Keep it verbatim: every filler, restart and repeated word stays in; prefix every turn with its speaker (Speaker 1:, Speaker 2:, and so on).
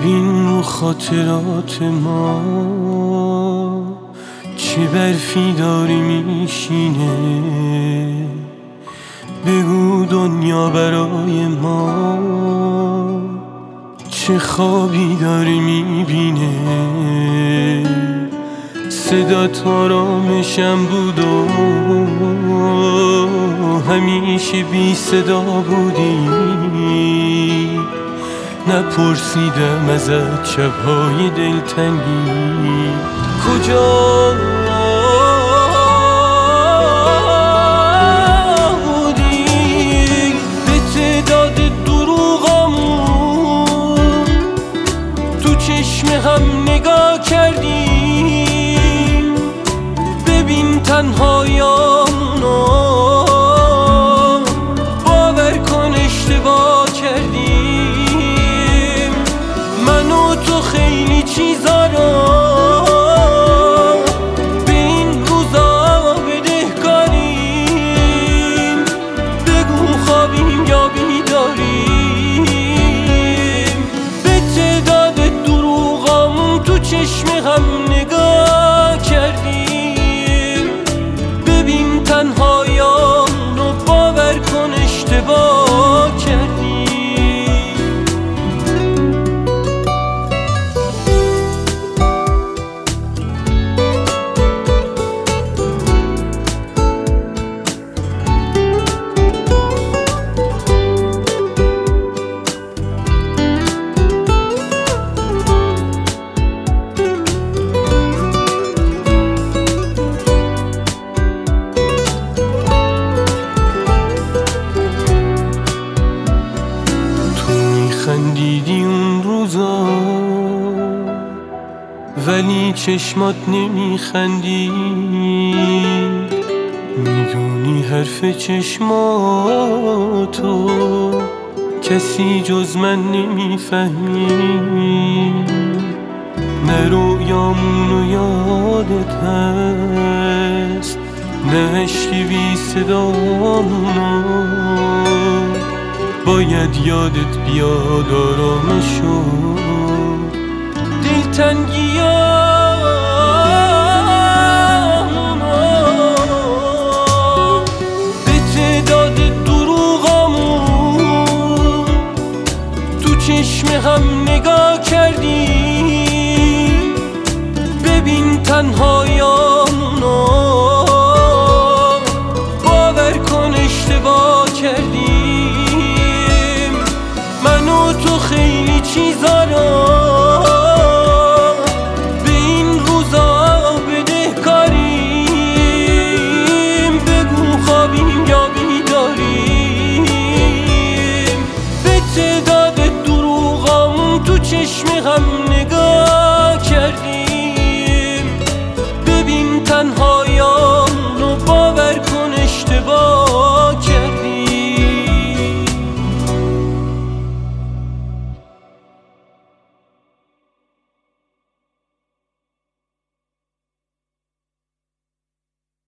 Speaker 1: ببین رو خاطرات ما چه برفی داری میشینه، بگو دنیا برای ما چه خوابی داری میبینه. صدات آرامشم بود و همیشه بی صدا بودی، نپرسیدم ازت شبهای دلتنگی کجا بودی. به تعداد دروغامون تو چشم هم نگاه کردیم، ببین تنهایامونو باور کن اشتباه کردیم. من و تو خیلی چیزا رو به این روزا بدهکاریم، بگو خوابیم یا بیداریم. به تعداد دروغامون تو چشم هم نگاه کردیم، ببین تنهایامونو باور کن اشتباه کردیم. خندیدی اون روزا ولی چشمات نمیخندی، میدونی حرف چشماتو کسی جز من نمیفهمی. نه رویامونو یادت هست نه عشقی بی صدامونو، باید یادت بیاد آرامشو دلتنگی ها